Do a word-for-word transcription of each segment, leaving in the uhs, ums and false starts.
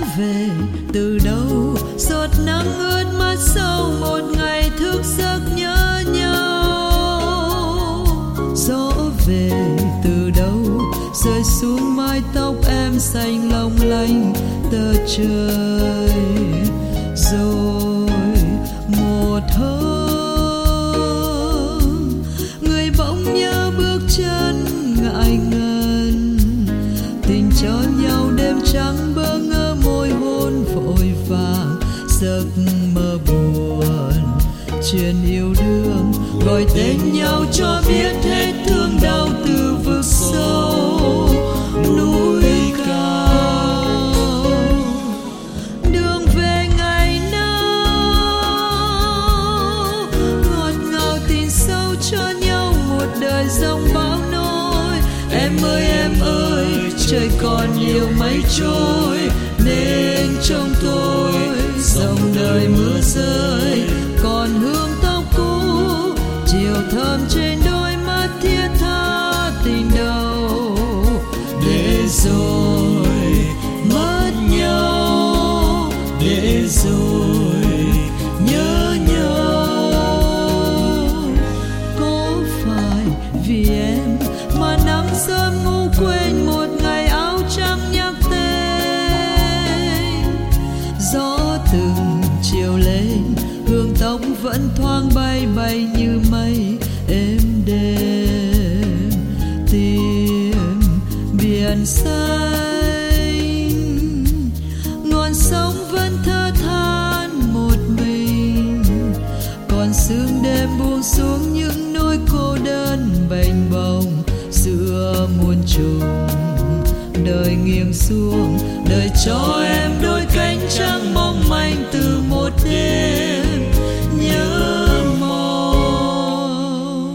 về từ đâu, giọt nắng ướt mắt sau một ngày thức giấc nhớ nhau. Gió về từ đâu rơi xuống mái tóc em xanh long lanh tơ trời, rồi một hôm người bỗng nhớ bước chân ngại ngần, tình cho nhau đêm trắng bơ ngơ môi hôn vội vàng, giấc mơ buồn chuyện yêu đương gọi tên nhau cho biết hết thương đau từ vực sâu núi cao. Đường về ngày nào ngọt ngào tình sâu cho nhau một đời dòng bão nỗi. Em ơi em ơi trời còn nhiều mây trôi, nên trong tôi dòng đời mưa rơi còn hương tóc cũ, chiều thơm trên đôi mắt thiết tha tình đầu. Để rồi mất nhau, để rồi nhớ nhau. Có phải vì em mà nắng sớm ngủ quên một ngày áo trắng nhắc tên? Gió từng chiều lên hương tóc vẫn thoáng bay bay như mây êm đềm, tìm biển xanh ngọn sóng vẫn thơ than một mình, còn sương đêm buông xuống những nỗi cô đơn bềnh bồng giữa muôn trùng. Đời nghiêng xuống đời cho em đôi cánh trắng mong manh từ một đêm nhớ mong.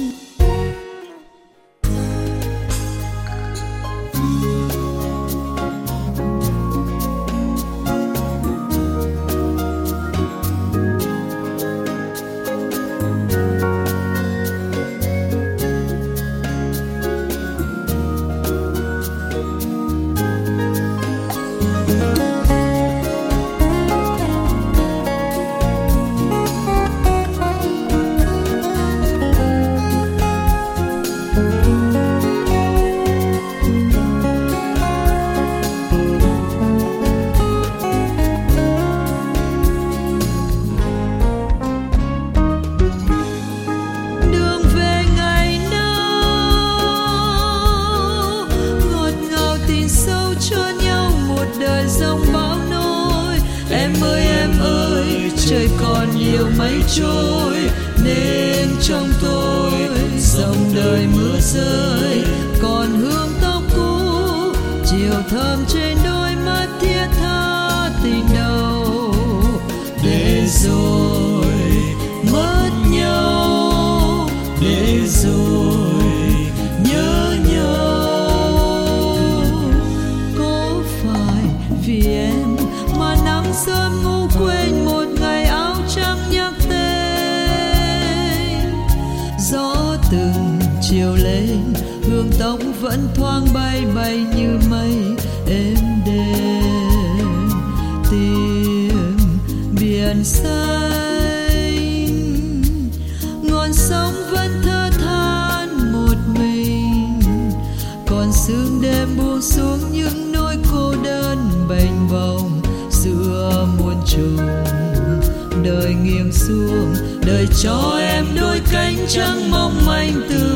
Em ơi em ơi trời còn nhiều mây trôi, nên trong tôi dòng đời mưa rơi còn hương tóc cũ, chiều thơm trên đôi mắt thiết tha tình đầu. Để rồi mất nhau, để rồi nhớ nhau. Có phải vì em mà nắng sớm ngủ quên một ngày áo trắng nhắc tên? Gió từng chiều lên hương tóc vẫn thoáng bay bay như mây êm đềm, tìm biển xanh ngọn sóng vẫn thơ than một mình, còn sương đêm buông xuống những nỗi cô đơn bềnh bồng giữa muôn trùng. Đời nghiêng xuống đời cho em đôi cánh trắng mong manh từ